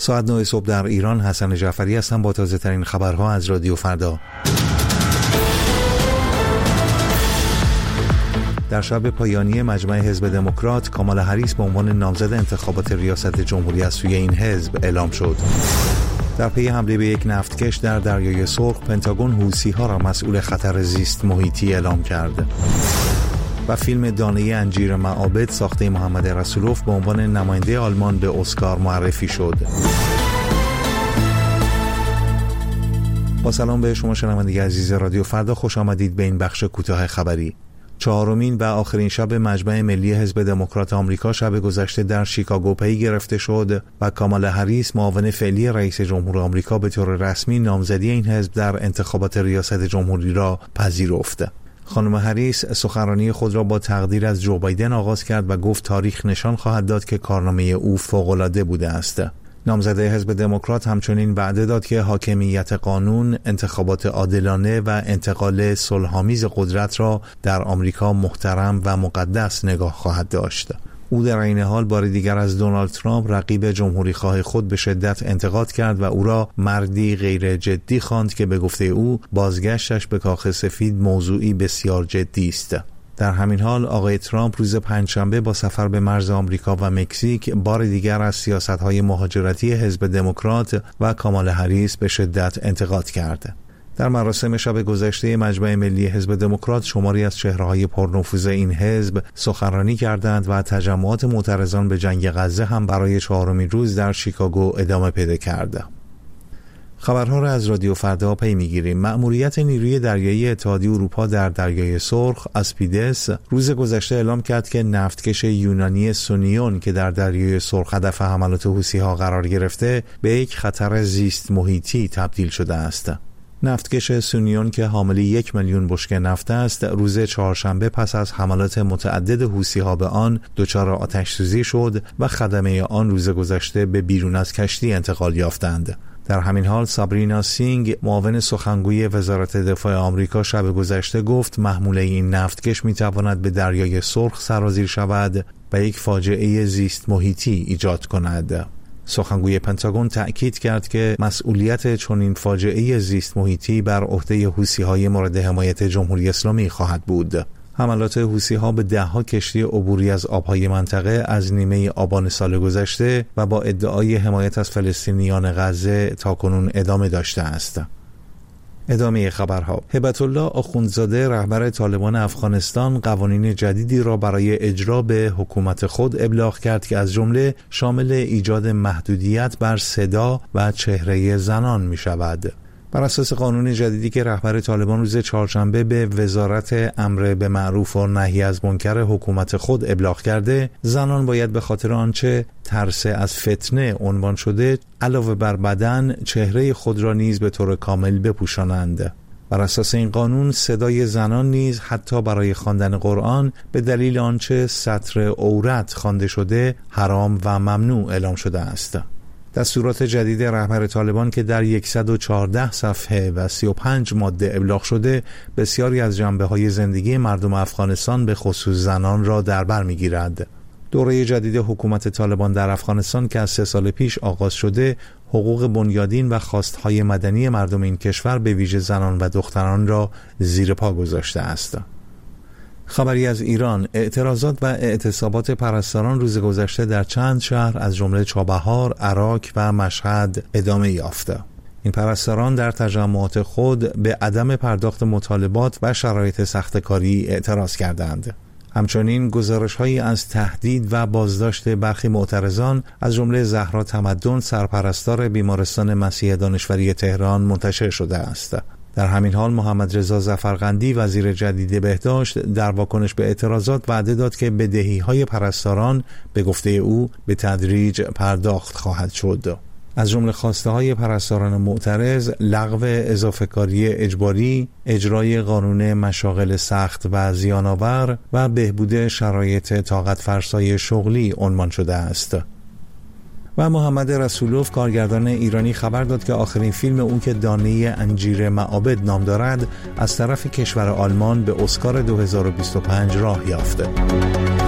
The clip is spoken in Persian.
ساعت 9 صبح در ایران. حسن جعفری هستم با تازه ترین خبرها از رادیو فردا. در شب پایانی مجمع حزب دموکرات، کامالا هریس به عنوان نامزد انتخابات ریاست جمهوری از سوی این حزب اعلام شد. در پی حمله به یک نفتکش در دریای سرخ، پنتاگون حوثی‌ها را مسئول خطر زیست محیطی اعلام کرد. و فیلم دانه انجیر معابد ساخته محمد رسولوف به عنوان نماینده آلمان به اسکار معرفی شد. با سلام به شما شنوندگان عزیز رادیو فردا، خوش آمدید به این بخش کوتاه خبری. چهارمین و آخرین شب مجمع ملی حزب دموکرات آمریکا شب گذشته در شیکاگو پی گرفته شد و کامالا هریس معاون فعلی رئیس جمهور آمریکا به طور رسمی نامزدی این حزب در انتخابات ریاست جمهوری را پذیرفت. خانم هریس سخنرانی خود را با تقدیر از جو بایدن آغاز کرد و گفت تاریخ نشان خواهد داد که کارنامه او فوق‌العاده بوده است. نامزده حزب دموکرات همچنین وعده داد که حاکمیت قانون، انتخابات عادلانه و انتقال صلح‌آمیز قدرت را در آمریکا محترم و مقدس نگاه خواهد داشت. او در این حال بار دیگر از دونالد ترامپ رقیب جمهوری‌خواه خود به شدت انتقاد کرد و او را مردی غیر جدی خواند که به گفته او بازگشتش به کاخ سفید موضوعی بسیار جدی است. در همین حال آقای ترامپ روز پنجشنبه با سفر به مرز آمریکا و مکزیک بار دیگر از سیاست‌های مهاجرتی حزب دموکرات و کامالا هریس به شدت انتقاد کرد. در مراسم شب گذشته مجمع ملی حزب دموکرات شماری از چهره‌های پرنفوذ این حزب سخنرانی کردند و تجمعات معترضان به جنگ غزه هم برای چهارمین روز در شیکاگو ادامه پیدا کرد. خبرها را از رادیو فردا پی می‌گیریم. مأموریت نیروی دریایی اتحادیه اروپا در دریای سرخ اسپیدس روز گذشته اعلام کرد که نفتکش یونانی سونیون که در دریای سرخ هدف حملات حوثی‌ها قرار گرفته به یک خطر زیست محیطی تبدیل شده است. نفتکش سونیون که حامل 1 میلیون بشکه نفت است، روز چهارشنبه پس از حملات متعدد حوثی‌ها به آن دچار آتش‌سوزی شد و خدمه آن روز گذشته به بیرون از کشتی انتقال یافتند. در همین حال سابرینا سینگ، معاون سخنگوی وزارت دفاع آمریکا، شب گذشته گفت محموله این نفتکش می‌تواند به دریای سرخ سرازیر شود و یک فاجعه زیست محیطی ایجاد کند. سخنگوی پنتاگون تأکید کرد که مسئولیت چنین فاجعه زیست محیطی بر عهده حوثی‌های مورد حمایت جمهوری اسلامی خواهد بود. حملات حوثی‌ها به ده‌ها کشتی عبوری از آب‌های منطقه از نیمه آبان سال گذشته و با ادعای حمایت از فلسطینیان غزه تاکنون ادامه داشته است. ادامه خبرها. هبت الله آخوندزاده رهبر طالبان افغانستان قوانین جدیدی را برای اجرا به حکومت خود ابلاغ کرد که از جمله شامل ایجاد محدودیت بر صدا و چهره زنان می شود. بر اساس قانون جدیدی که رهبر طالبان روز چهارشنبه به وزارت امر به معروف و نهی از منکر حکومت خود ابلاغ کرده، زنان باید به خاطر آنچه ترس از فتنه عنوان شده علاوه بر بدن چهره خود را نیز به طور کامل بپوشانند. بر اساس این قانون صدای زنان نیز حتی برای خواندن قرآن به دلیل آنچه سطر عورت خوانده شده حرام و ممنوع اعلام شده است. دستورات جدید رهبر طالبان که در 114 صفحه و 35 ماده ابلاغ شده، بسیاری از جنبه‌های زندگی مردم افغانستان به خصوص زنان را در بر می‌گیرد. دوره جدید حکومت طالبان در افغانستان که از 3 سال پیش آغاز شده، حقوق بنیادین و خواست‌های مدنی مردم این کشور به ویژه زنان و دختران را زیر پا گذاشته است. خبری از ایران. اعتراضات و اعتصابات پرستاران روز گذشته در چند شهر از جمله چابهار، عراق و مشهد ادامه یافت. این پرستاران در تجمعات خود به عدم پرداخت مطالبات و شرایط سخت‌کاری اعتراض کردند. همچنین گزارش‌هایی از تهدید و بازداشت برخی معترضان از جمله زهرا تمدن، سرپرستار بیمارستان مسیح دانشوری تهران، منتشر شده است. در همین حال محمد رضا ظفرقندی وزیر جدید بهداشت در واکنش به اعتراضات وعده داد که بدهی‌های پرستاران به گفته او به تدریج پرداخت خواهد شد. از جمله خواسته‌های پرستاران معترض لغو اضافه‌کاری اجباری، اجرای قانون مشاغل سخت و زیان‌آور و بهبود شرایط طاقت فرسای شغلی عنوان شده است. و محمد رسولوف کارگردان ایرانی خبر داد که آخرین فیلم او که دانه انجیر معابد نام دارد از طرف کشور آلمان به اسکار 2025 راه یافته.